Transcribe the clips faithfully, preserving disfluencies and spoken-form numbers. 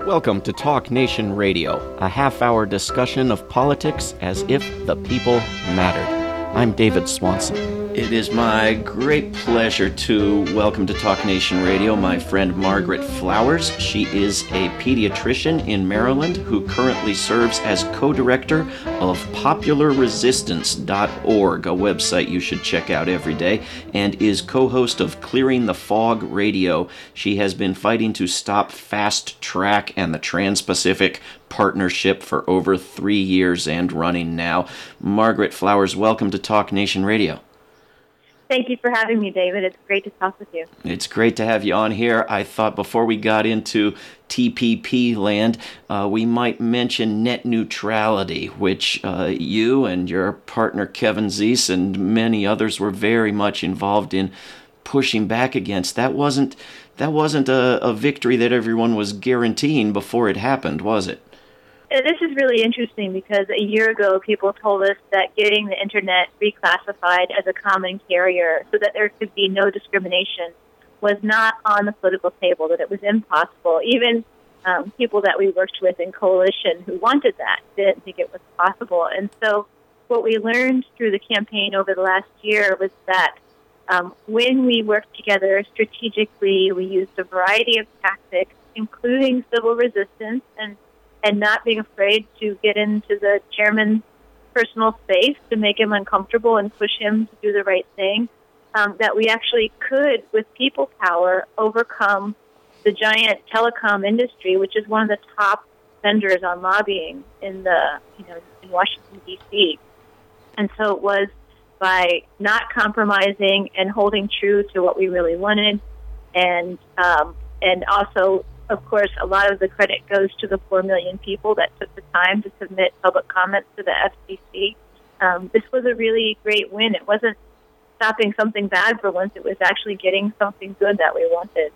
Welcome to Talk Nation Radio, a half-hour discussion of politics as if the people mattered. I'm David Swanson. It is my great pleasure to welcome to Talk Nation Radio my friend Margaret Flowers. She is a pediatrician in Maryland who currently serves as co-director of popular resistance dot org, a website you should check out every day, and is co-host of Clearing the Fog Radio. She has been fighting to stop Fast Track and the Trans-Pacific Partnership for over three years and running now. Margaret Flowers, welcome to Talk Nation Radio. Thank you for having me, David. It's great to talk with you. It's great to have you on here. I thought before we got into T P P land, uh, we might mention net neutrality, which uh, you and your partner Kevin Zeese and many others were very much involved in pushing back against. That wasn't that wasn't a, a victory that everyone was guaranteeing before it happened, was it? This is really interesting because a year ago people told us that getting the Internet reclassified as a common carrier so that there could be no discrimination was not on the political table, that it was impossible. Even um, people that we worked with in coalition who wanted that didn't think it was possible. And so what we learned through the campaign over the last year was that um, when we worked together strategically, we used a variety of tactics, including civil resistance and and not being afraid to get into the chairman's personal space to make him uncomfortable and push him to do the right thing, um, that we actually could, with people power, overcome the giant telecom industry, which is one of the top vendors on lobbying in the, you know, in Washington, D C. And so it was by not compromising and holding true to what we really wanted, and um, and also, of course, a lot of the credit goes to the four million people that took the time to submit public comments to the F C C. Um, this was a really great win. It wasn't stopping something bad for once. It was actually getting something good that we wanted.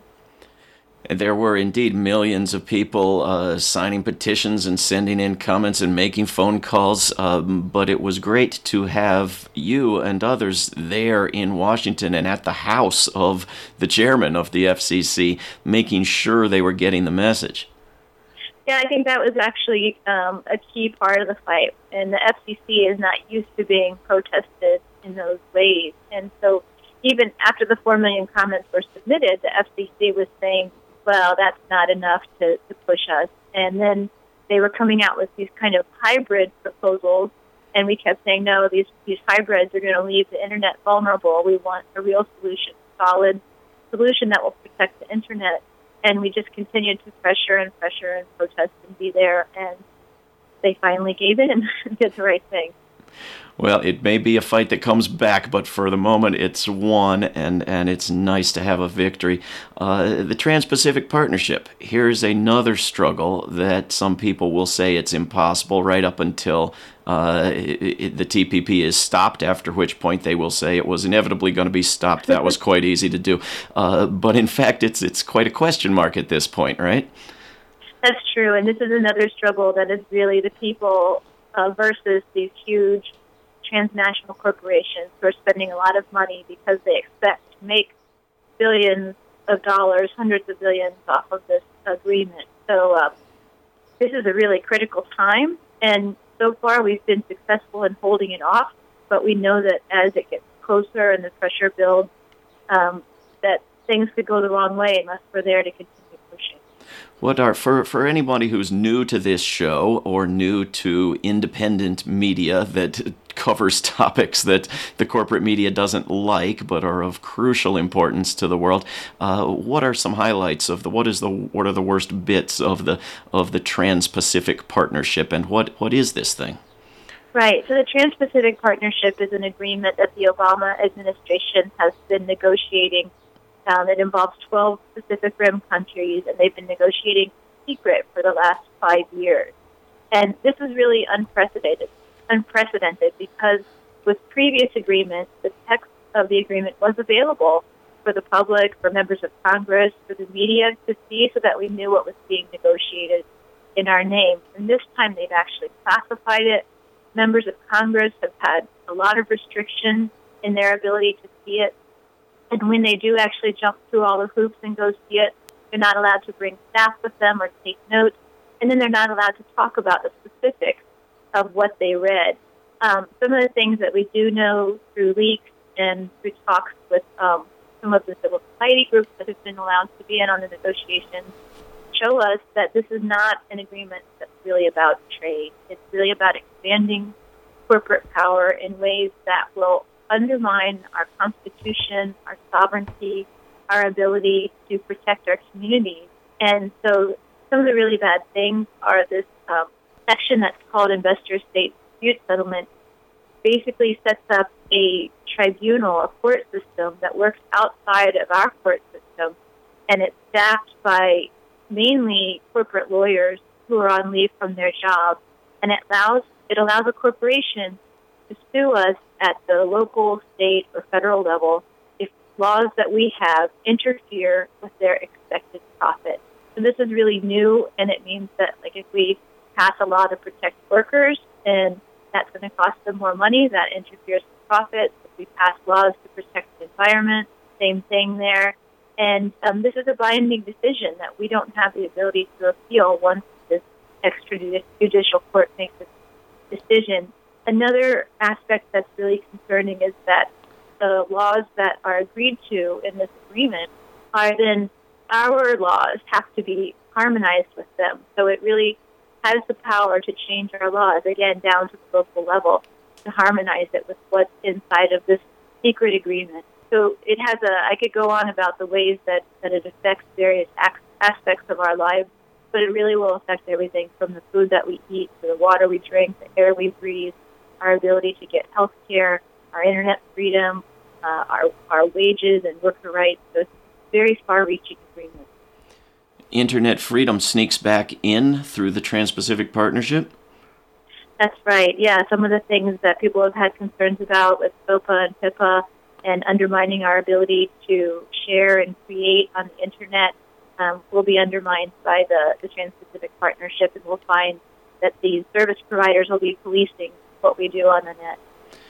There were indeed millions of people uh, signing petitions and sending in comments and making phone calls, um, but it was great to have you and others there in Washington and at the house of the chairman of the F C C, making sure they were getting the message. Yeah, I think that was actually um, a key part of the fight, and the F C C is not used to being protested in those ways. And so even after the four million comments were submitted, the F C C was saying, well, that's not enough to, to push us. And then they were coming out with these kind of hybrid proposals, and we kept saying, no, these, these hybrids are going to leave the Internet vulnerable. We want a real solution, solid solution that will protect the Internet. And we just continued to pressure and pressure and protest and be there, and they finally gave in and did the right thing. Well, it may be a fight that comes back, but for the moment it's won, and, and it's nice to have a victory. Uh, the Trans-Pacific Partnership, here's another struggle that some people will say it's impossible right up until uh, it, it, the T P P is stopped, after which point they will say it was inevitably going to be stopped. That was quite easy to do. Uh, but in fact, it's it's quite a question mark at this point, right? That's true, and this is another struggle that is really the people uh, versus these huge transnational corporations who are spending a lot of money because they expect to make billions of dollars, hundreds of billions off of this agreement. So uh, this is a really critical time, and so far we've been successful in holding it off, but we know that as it gets closer and the pressure builds, um, that things could go the wrong way unless we're there to continue pushing. What are, for, for anybody who's new to this show or new to independent media that covers topics that the corporate media doesn't like but are of crucial importance to the world, uh, what are some highlights of the what is the what are the worst bits of the of the Trans-Pacific Partnership, and what, what is this thing? Right. So the Trans-Pacific Partnership is an agreement that the Obama administration has been negotiating. Um, it involves twelve Pacific Rim countries, and they've been negotiating secret for the last five years. And this is really unprecedented, unprecedented because with previous agreements, the text of the agreement was available for the public, for members of Congress, for the media to see so that we knew what was being negotiated in our name. And this time they've actually classified it. Members of Congress have had a lot of restrictions in their ability to see it. And when they do actually jump through all the hoops and go see it, They're not allowed to bring staff with them or take notes, and then they're not allowed to talk about the specifics of what they read. Um, some of the things that we do know through leaks and through talks with um, some of the civil society groups that have been allowed to be in on the negotiations show us that this is not an agreement that's really about trade. It's really about expanding corporate power in ways that will undermine our Constitution, our sovereignty, our ability to protect our communities. And so some of the really bad things are this um, section that's called Investor-State Dispute Settlement basically sets up a tribunal, a court system that works outside of our court system, and it's staffed by mainly corporate lawyers who are on leave from their jobs, and it allows it allows a corporation to sue us at the local, state, or federal level if laws that we have interfere with their expected profit. So this is really new, and it means that, like, if we pass a law to protect workers, and that's going to cost them more money, that interferes with profits. If we pass laws to protect the environment, same thing there. And um, this is a binding decision that we don't have the ability to appeal once this extrajudicial court makes a decision. Another aspect that's really concerning is that the laws that are agreed to in this agreement are then our laws have to be harmonized with them. So it really has the power to change our laws, again, down to the local level, to harmonize it with what's inside of this secret agreement. So it has a, I could go on about the ways that, that it affects various ac- aspects of our lives, but it really will affect everything from the food that we eat to the water we drink, the air we breathe, our ability to get health care, our internet freedom, uh, our, our wages and worker rights. So it's a very far-reaching agreement. Internet freedom sneaks back in through the Trans-Pacific Partnership? That's right, yeah. Some of the things that people have had concerns about with SOPA and PIPA and undermining our ability to share and create on the Internet um, will be undermined by the, the Trans-Pacific Partnership, and we'll find that these service providers will be policing what we do on the net.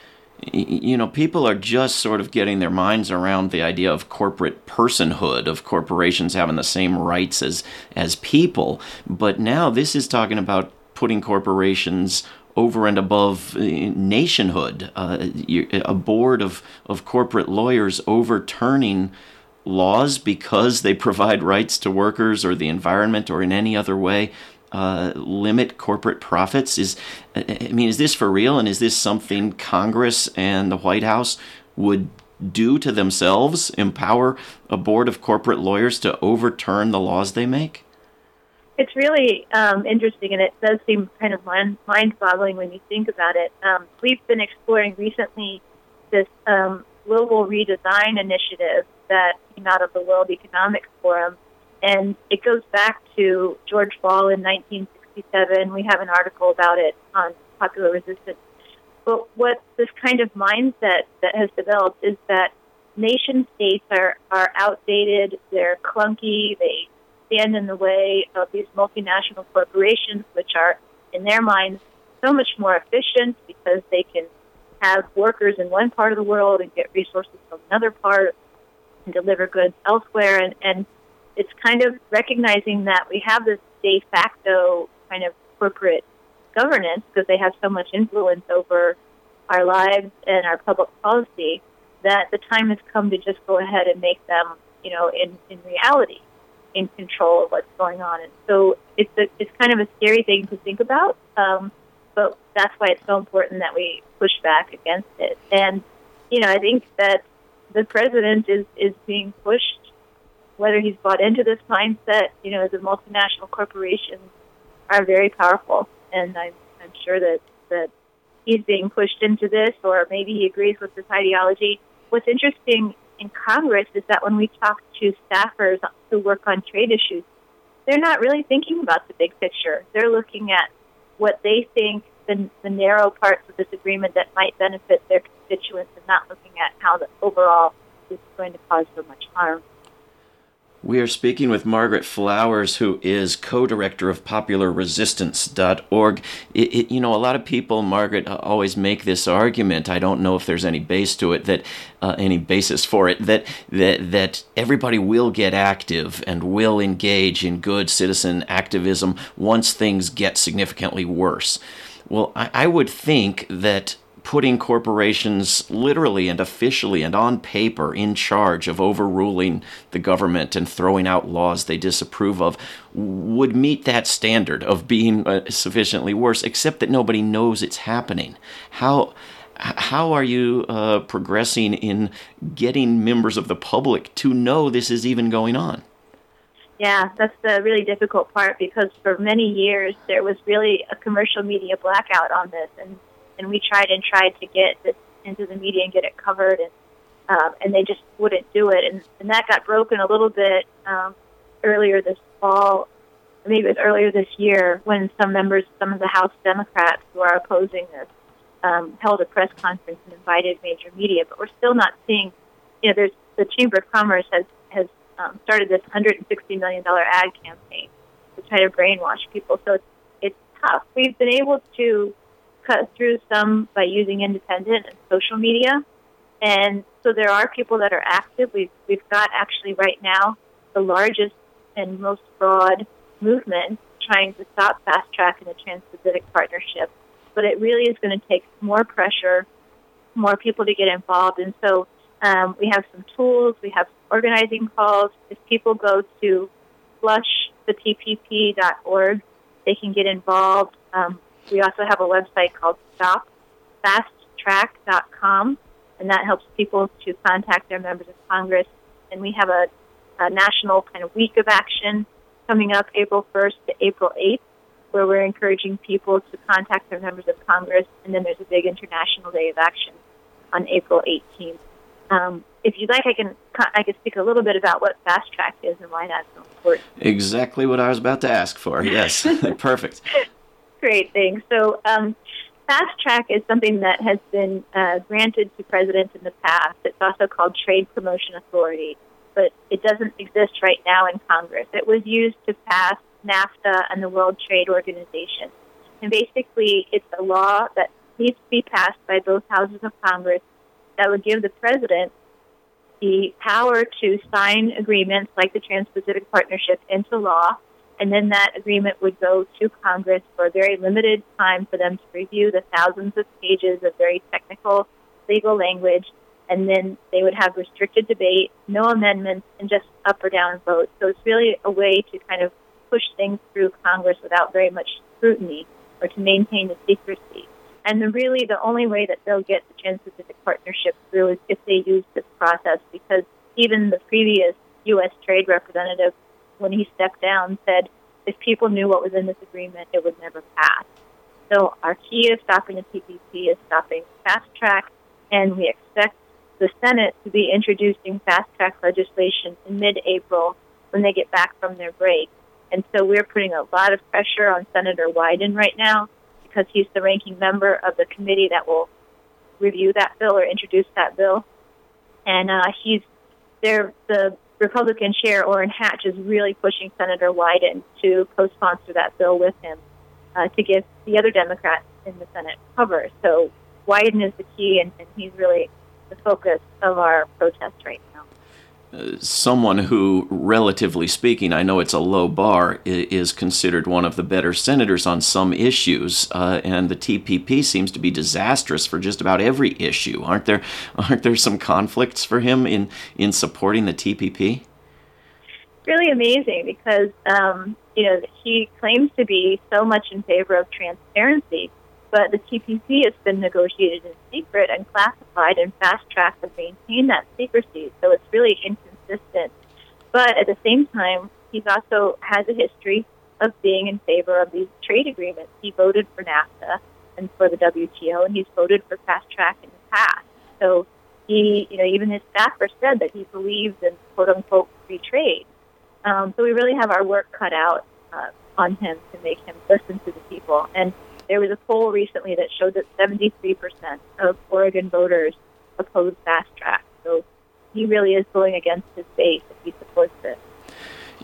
You know, people are just sort of getting their minds around the idea of corporate personhood, of corporations having the same rights as, as people. But now this is talking about putting corporations over and above nationhood, uh, a board of, of corporate lawyers overturning laws because they provide rights to workers or the environment or in any other way uh, limit corporate profits. Is I mean, is this for real? And is this something Congress and the White House would do to themselves, empower a board of corporate lawyers to overturn the laws they make? It's really um, interesting, and it does seem kind of mind-boggling when you think about it. Um, we've been exploring recently this um, global redesign initiative that came out of the World Economic Forum, and it goes back to George Ball in nineteen sixty-seven. We have an article about it on Popular Resistance. But what this kind of mindset that has developed is that nation-states are, are outdated, they're clunky, they stand in the way of these multinational corporations, which are, in their minds, so much more efficient because they can have workers in one part of the world and get resources from another part and deliver goods elsewhere. And, and it's kind of recognizing that we have this de facto kind of corporate governance because they have so much influence over our lives and our public policy that the time has come to just go ahead and make them, you know, in, in reality, in control of what's going on. And so it's a, it's kind of a scary thing to think about, um, but that's why it's so important that we push back against it. And, you know, I think that the president is, is being pushed, whether he's bought into this mindset. You know, the multinational corporations are very powerful, and I'm, I'm sure that, that he's being pushed into this, or maybe he agrees with this ideology. What's interesting in Congress is that when we talk to staffers who work on trade issues, they're not really thinking about the big picture. They're looking at what they think the, the narrow parts of this agreement that might benefit their constituents and not looking at how the overall is going to cause so much harm. We are speaking with Margaret Flowers, who is co-director of popular resistance dot org. It, it, you know, a lot of people, Margaret, uh, always make this argument. I don't know if there's any base to it, that uh, any basis for it, that, that that everybody will get active and will engage in good citizen activism once things get significantly worse. Well, I, I would think that putting corporations literally and officially and on paper in charge of overruling the government and throwing out laws they disapprove of would meet that standard of being uh, sufficiently worse, except that nobody knows it's happening. How how are you uh, progressing in getting members of the public to know this is even going on? Yeah, that's the really difficult part, because for many years there was really a commercial media blackout on this, and And we tried and tried to get this into the media and get it covered, and um, and they just wouldn't do it. And, and that got broken a little bit um, earlier this fall, maybe it was earlier this year, when some members, some of the House Democrats who are opposing this, um, held a press conference and invited major media. But we're still not seeing, you know, there's the Chamber of Commerce has, has um, started this one hundred sixty million dollars ad campaign to try to brainwash people. So it's, it's tough. We've been able to cut through some by using independent and social media. And so there are people that are active. We've, we've got actually right now the largest and most broad movement trying to stop Fast Track and the Trans-Pacific Partnership. But it really is going to take more pressure, more people to get involved. And so um, we have some tools. We have organizing calls. If people go to flush the T P P dot org, they can get involved. Um, We also have a website called stop fast track dot com, and that helps people to contact their members of Congress. And we have a, a national kind of week of action coming up April first to April eighth, where we're encouraging people to contact their members of Congress. And then there's a big international day of action on April eighteenth. Um, if you'd like, I can I can speak a little bit about what Fast Track is and why that's so important. Exactly what I was about to ask for. Yes, perfect. Great, thanks. So um, Fast Track is something that has been uh, granted to presidents in the past. It's also called Trade Promotion Authority, but it doesn't exist right now in Congress. It was used to pass NAFTA and the World Trade Organization. And basically, it's a law that needs to be passed by both houses of Congress that would give the president the power to sign agreements like the Trans-Pacific Partnership into law. And then that agreement would go to Congress for a very limited time for them to review the thousands of pages of very technical legal language. And then they would have restricted debate, no amendments, and just up or down votes. So it's really a way to kind of push things through Congress without very much scrutiny, or to maintain the secrecy. And the, really the only way that they'll get the Trans-Pacific Partnership through is if they use this process, because even the previous U S Trade Representative, when he stepped down, said if people knew what was in this agreement, it would never pass. So our key of stopping the T P P is stopping Fast Track, and we expect the Senate to be introducing Fast Track legislation in mid-April when they get back from their break. And so we're putting a lot of pressure on Senator Wyden right now, because he's the ranking member of the committee that will review that bill or introduce that bill. And uh, he's there, the Republican Chair Orrin Hatch is really pushing Senator Wyden to co-sponsor that bill with him uh, to give the other Democrats in the Senate cover. So Wyden is the key, and, and he's really the focus of our protest right now. Uh, someone who, relatively speaking, I know it's a low bar, is considered one of the better senators on some issues, uh, and the T P P seems to be disastrous for just about every issue. Aren't there? Aren't there some conflicts for him in, in supporting the T P P? Really amazing, because um, you know he claims to be so much in favor of transparency, but the T P P has been negotiated in secret and classified, and Fast Track has maintained that secrecy, so it's really inconsistent. But at the same time, he also has a history of being in favor of these trade agreements. He voted for NAFTA and for the W T O, and he's voted for Fast Track in the past. So he, you know, even his staffer said that he believes in quote-unquote free trade. Um, so we really have our work cut out uh, on him to make him listen to the people. And there was a poll recently that showed that seventy-three percent of Oregon voters oppose Fast Track. So he really is going against his base if he supports it.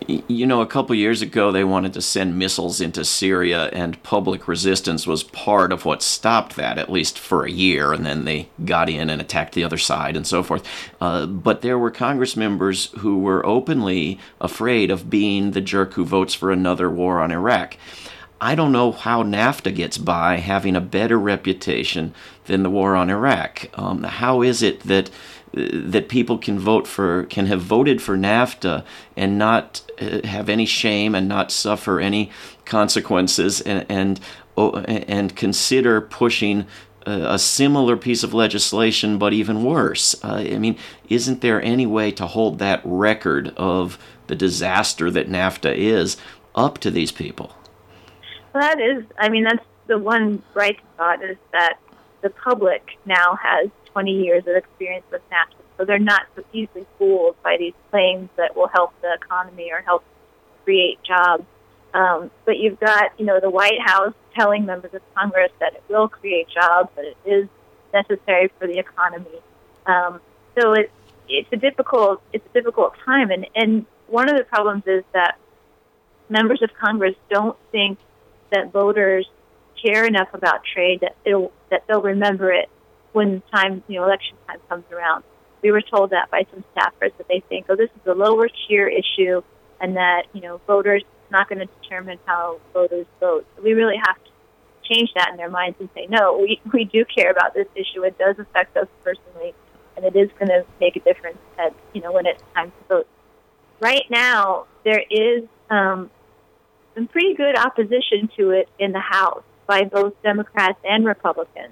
You know, a couple years ago, they wanted to send missiles into Syria, and public resistance was part of what stopped that, at least for a year, and then they got in and attacked the other side and so forth. Uh, but there were Congress members who were openly afraid of being the jerk who votes for another war on Iraq. I don't know how NAFTA gets by having a better reputation than the war on Iraq. Um, how is it that that people can vote for, can have voted for NAFTA and not uh, have any shame and not suffer any consequences, and and, oh, and consider pushing a, a similar piece of legislation, but even worse? Uh, I mean, isn't there any way to hold that record of the disaster that NAFTA is up to these people? Well, that is, I mean, that's the one bright spot, is that the public now has twenty years of experience with NAFTA, so they're not so easily fooled by these claims that will help the economy or help create jobs. Um, but you've got, you know, the White House telling members of Congress that it will create jobs, that it is necessary for the economy. Um, so it, it's a difficult it's a difficult time, and, and one of the problems is that members of Congress don't think that voters care enough about trade that it'll, that they'll remember it when time, you know, election time comes around. We were told that by some staffers, that they think, oh, this is a lower tier issue, and that, you know, voters, it's not going to determine how voters vote. So we really have to change that in their minds and say, no, we, we do care about this issue. It does affect us personally, and it is going to make a difference at, you know, when it's time to vote. Right now, there is um, some pretty good opposition to it in the House by both Democrats and Republicans.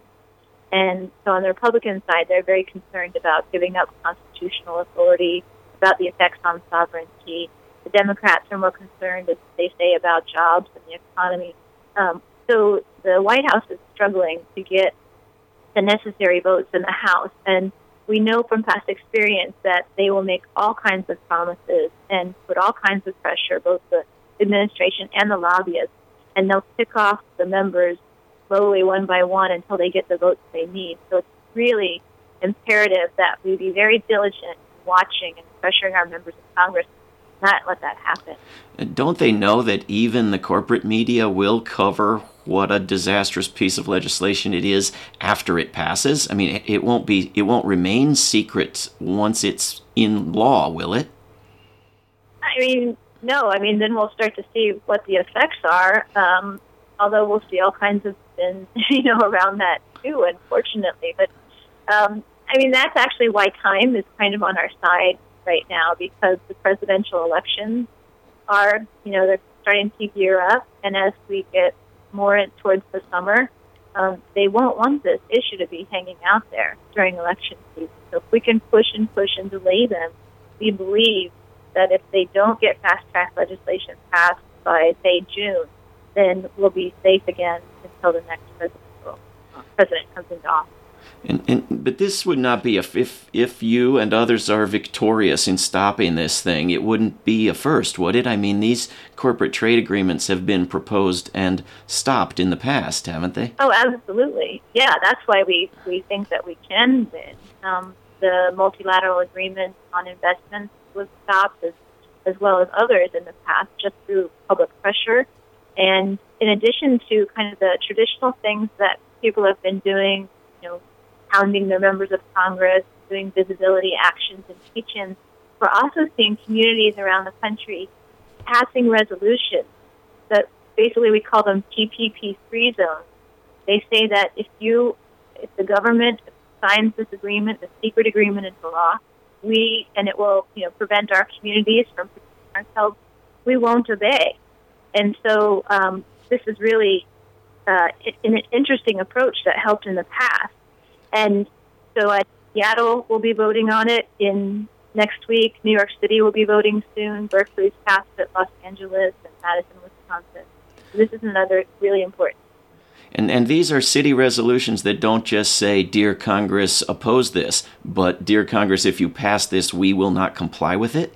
And so on the Republican side, they're very concerned about giving up constitutional authority, about the effects on sovereignty. The Democrats are more concerned, as they say, about jobs and the economy. Um, so the White House is struggling to get the necessary votes in the House. And we know from past experience that they will make all kinds of promises and put all kinds of pressure, both the administration and the lobbyists, and they'll pick off the members slowly, one by one, until they get the votes they need. So it's really imperative that we be very diligent in watching and pressuring our members of Congress not let that happen. Don't they know that even the corporate media will cover what a disastrous piece of legislation it is after it passes? I mean, it won't be, it won't remain secret once it's in law, will it? I mean, no. I mean, then we'll start to see what the effects are. Um, although we'll see all kinds of spins, you know, around that too, unfortunately. But um, I mean, that's actually why time is kind of on our side right now, because the presidential elections are, you know, they're starting to gear up, and as we get more in, towards the summer, um, they won't want this issue to be hanging out there during election season. So if we can push and push and delay them, we believe that if they don't get fast-track legislation passed by, say, June, then we'll be safe again until the next presidential, uh, president comes into office. And, and but this would not be a if if you and others are victorious in stopping this thing, it wouldn't be a first, would it? I mean, these corporate trade agreements have been proposed and stopped in the past, haven't they? Oh, absolutely. Yeah, that's why we, we think that we can win. Um, the multilateral agreement on investments was stopped, as, as well as others in the past, just through public pressure. And in addition to kind of the traditional things that people have been doing, you know, hounding their members of Congress, doing visibility actions and teach-ins, we're also seeing communities around the country passing resolutions that basically we call them T P P-free zones. They say that if you, if the government signs this agreement, the secret agreement into law, we, and it will, you know, prevent our communities from protecting ourselves, we won't obey. And so um, this is really uh, an interesting approach that helped in the past. And so uh, Seattle will be voting on it in next week. New York City will be voting soon. Berkeley's passed it, Los Angeles, and Madison, Wisconsin. So this is another really important. And and these are city resolutions that don't just say, "Dear Congress, oppose this," but "Dear Congress, if you pass this, we will not comply with it."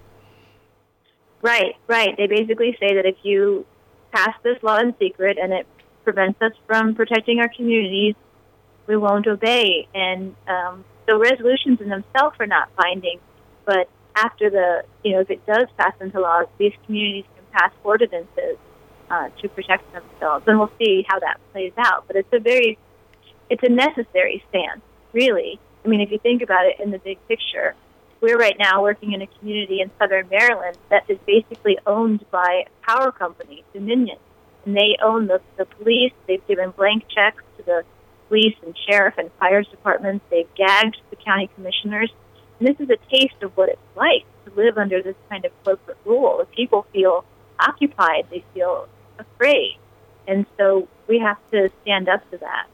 Right, right. They basically say that if you pass this law in secret and it prevents us from protecting our communities, we won't obey. And um, so resolutions in themselves are not binding, but after the, you know, if it does pass into law, these communities can pass ordinances uh, to protect themselves. And we'll see how that plays out. But it's a very, it's a necessary stance, really. I mean, if you think about it in the big picture, we're right now working in a community in southern Maryland that is basically owned by a power company, Dominion. And they own the, the police. They've given blank checks to the police and sheriff and fire departments. They've gagged the county commissioners. And this is a taste of what it's like to live under this kind of corporate rule. If people feel occupied, they feel afraid. And so we have to stand up to that.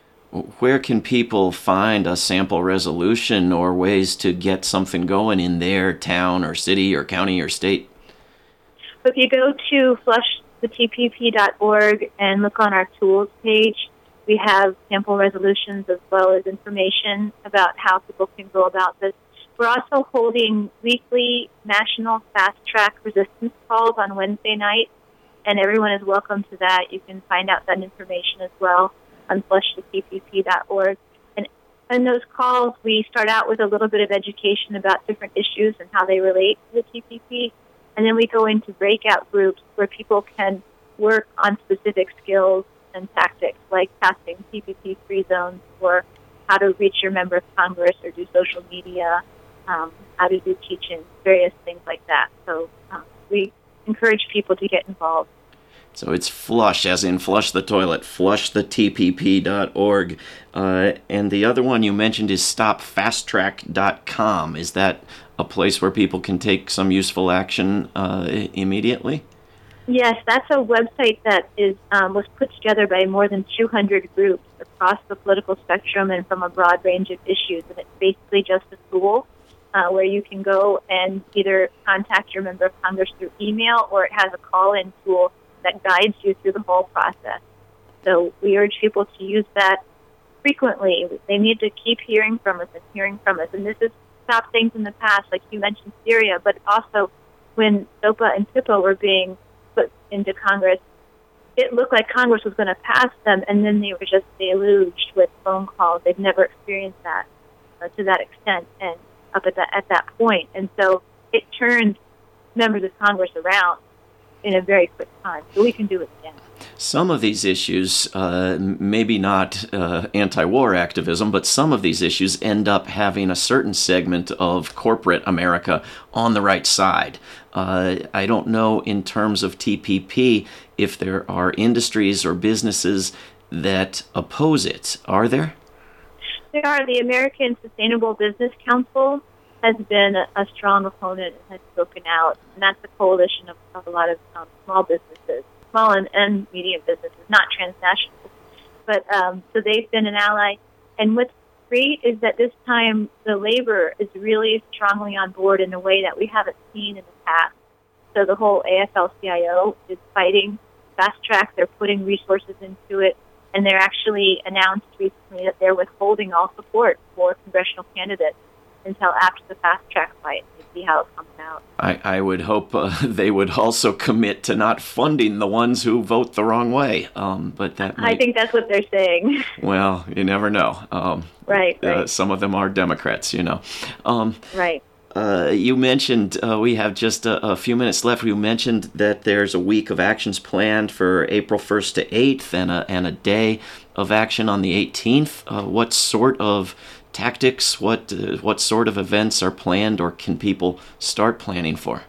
Where can people find a sample resolution or ways to get something going in their town or city or county or state? So if you go to flush the T P P dot org and look on our tools page, we have sample resolutions as well as information about how people can go about this. We're also holding weekly national fast-track resistance calls on Wednesday night, and everyone is welcome to that. You can find out that information as well on flush the T P P dot org. And in those calls, we start out with a little bit of education about different issues and how they relate to the T P P. And then we go into breakout groups where people can work on specific skills and tactics like passing T P P-free zones or how to reach your member of Congress or do social media, um, how to do teaching, various things like that. So um, we encourage people to get involved. So it's flush, as in flush the toilet, flush the T P P dot org. Uh, and the other one you mentioned is stop fast track dot com. Is that a place where people can take some useful action uh, immediately? Yes, that's a website that is um, was put together by more than two hundred groups across the political spectrum and from a broad range of issues. And it's basically just a tool uh, where you can go and either contact your member of Congress through email, or it has a call-in tool that guides you through the whole process. So we urge people to use that frequently. They need to keep hearing from us and hearing from us. And this has stopped things in the past, like you mentioned Syria, but also when SOPA and TIPA were being put into Congress, it looked like Congress was going to pass them, and then they were just deluged with phone calls. They've never experienced that uh, to that extent and up at that, at that point. And so it turned members of Congress around in a very quick time. So we can do it again. Some of these issues, uh, maybe not uh, anti-war activism, but some of these issues end up having a certain segment of corporate America on the right side. Uh, I don't know in terms of T P P if there are industries or businesses that oppose it. Are there? There are. The American Sustainable Business Council has been a, a strong opponent and has spoken out, and that's a coalition of, of a lot of um, small businesses, small and, and medium businesses, not transnational. But um, so they've been an ally. And what's great is that this time the labor is really strongly on board in a way that we haven't seen in the past. So the whole A F L C I O is fighting fast track. They're putting resources into it, and they're actually announced recently that they're withholding all support for congressional candidates until after the fast track fight to see how it comes out. I, I would hope uh, they would also commit to not funding the ones who vote the wrong way. Um, but that might, I think that's what they're saying. Well, you never know. Um, right, right. Uh, some of them are Democrats, you know. Um, right. Uh, you mentioned, uh, we have just a, a few minutes left, you mentioned that there's a week of actions planned for April first to eighth and a, and a day of action on the eighteenth. Uh, what sort of tactics, what uh, what sort of events are planned or can people start planning for?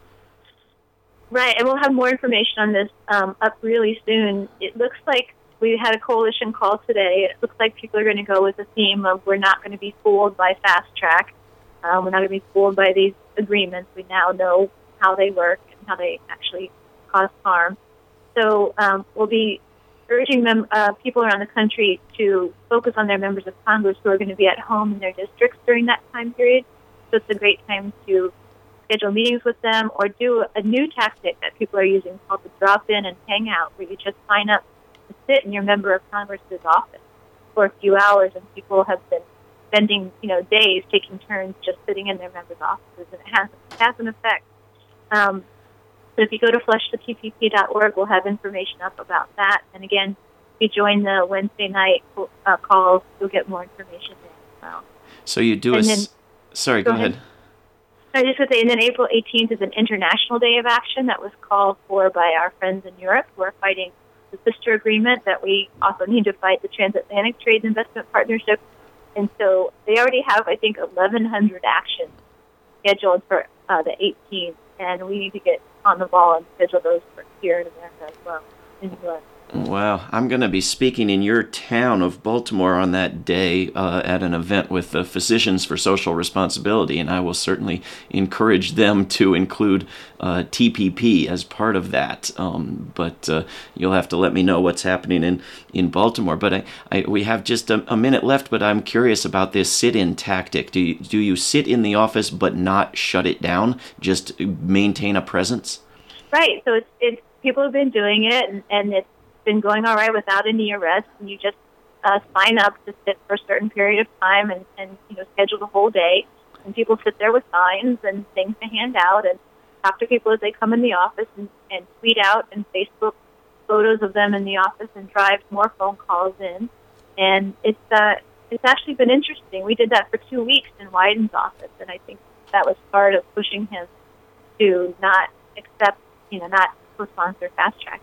Right, and we'll have more information on this um, up really soon. It looks like we had a coalition call today. It looks like people are going to go with the theme of we're not going to be fooled by fast track. Um, we're not going to be fooled by these agreements. We now know how they work and how they actually cause harm. So um, we'll be urging them, uh, people around the country to focus on their members of Congress who are going to be at home in their districts during that time period. So it's a great time to schedule meetings with them or do a new tactic that people are using called the drop-in and hangout, where you just sign up to sit in your member of Congress's office for a few hours, and people have been spending, you know, days taking turns just sitting in their members' offices, and it has, it has an effect. Um, so if you go to flush the T P P dot org, we'll have information up about that. And again, if you join the Wednesday night uh, calls, you'll get more information there as well. So you do and a... Then, s- sorry, go, go ahead. ahead. I just would say, and then April eighteenth is an international day of action that was called for by our friends in Europe who are fighting the sister agreement that we also need to fight, the Transatlantic Trade and Investment Partnership. And so they already have, I think, eleven hundred actions scheduled for uh, the eighteenth, and we need to get on the ball and schedule those for here in America as well, in the U S. Wow, I'm going to be speaking in your town of Baltimore on that day uh, at an event with the Physicians for Social Responsibility, and I will certainly encourage them to include uh, T P P as part of that. Um, but uh, you'll have to let me know what's happening in, in Baltimore. But I, I, we have just a, a minute left, but I'm curious about this sit-in tactic. Do you, do you sit in the office but not shut it down, just maintain a presence? Right, so it's, it's people have been doing it, and, and it's been going all right without any arrest, and you just uh, sign up to sit for a certain period of time and, and you know schedule the whole day, and people sit there with signs and things to hand out and talk to people as they come in the office and, and tweet out and Facebook photos of them in the office and drive more phone calls in, and it's uh, it's actually been interesting. We did that for two weeks in Wyden's office, and I think that was part of pushing him to not accept, you know, not co-sponsor Fast Track.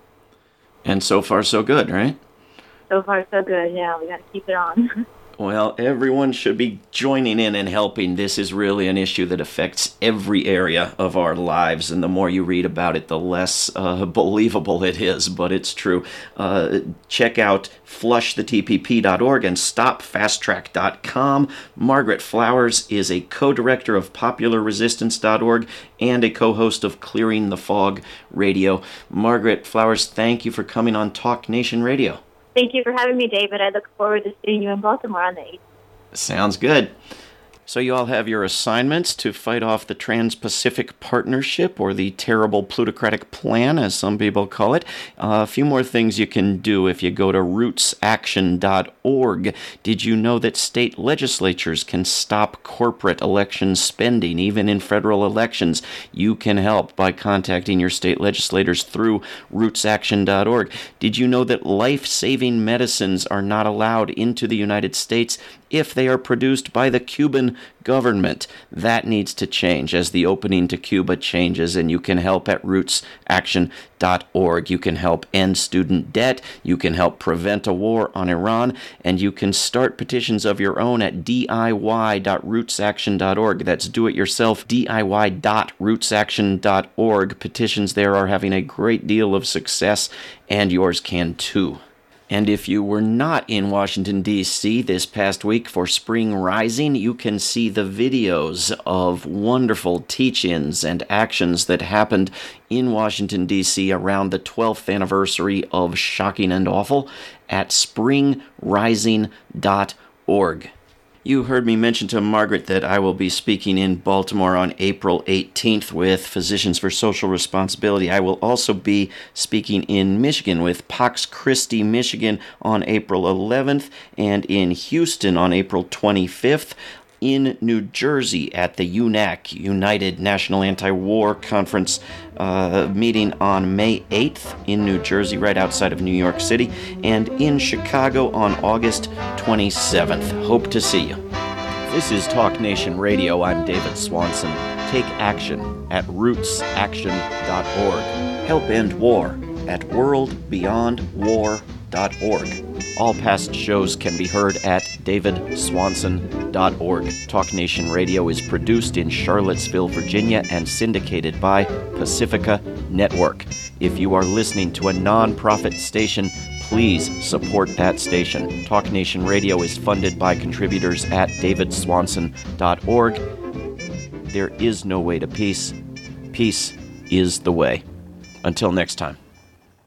And so far, so good, right? So far, so good. Yeah, we got to keep it on. Well, everyone should be joining in and helping. This is really an issue that affects every area of our lives, and the more you read about it, the less uh, believable it is, but it's true. Uh, check out flush the T P P dot org and stop fast track dot com. Margaret Flowers is a co-director of popular resistance dot org and a co-host of Clearing the Fog Radio. Margaret Flowers, thank you for coming on Talk Nation Radio. Thank you for having me, David. I look forward to seeing you in Baltimore on the eighth. Sounds good. So you all have your assignments to fight off the Trans-Pacific Partnership, or the terrible plutocratic plan, as some people call it. Uh, a few more things you can do if you go to roots action dot org. Did you know that state legislatures can stop corporate election spending, even in federal elections? You can help by contacting your state legislators through roots action dot org. Did you know that life-saving medicines are not allowed into the United States if they are produced by the Cuban government? That needs to change as the opening to Cuba changes, and you can help at roots action dot org. You can help end student debt, you can help prevent a war on Iran, and you can start petitions of your own at D I Y dot roots action dot org. That's do-it-yourself, D I Y dot roots action dot org. Petitions there are having a great deal of success, and yours can too. And if you were not in Washington, D C this past week for Spring Rising, you can see the videos of wonderful teach-ins and actions that happened in Washington, D C around the twelfth anniversary of Shocking and Awful at spring rising dot org. You heard me mention to Margaret that I will be speaking in Baltimore on April eighteenth with Physicians for Social Responsibility. I will also be speaking in Michigan with Pax Christi, Michigan on April eleventh, and in Houston on April twenty-fifth. In New Jersey at the U N A C, United National Anti-War Conference uh, meeting on May eighth in New Jersey, right outside of New York City, and in Chicago on August twenty-seventh. Hope to see you. This is Talk Nation Radio. I'm David Swanson. Take action at roots action dot org. Help end war at world beyond war dot org. All past shows can be heard at david swanson dot org. Talk Nation Radio is produced in Charlottesville, Virginia, and syndicated by Pacifica Network. If you are listening to a non-profit station, please support that station. Talk Nation Radio is funded by contributors at david swanson dot org. There is no way to peace. Peace is the way. Until next time.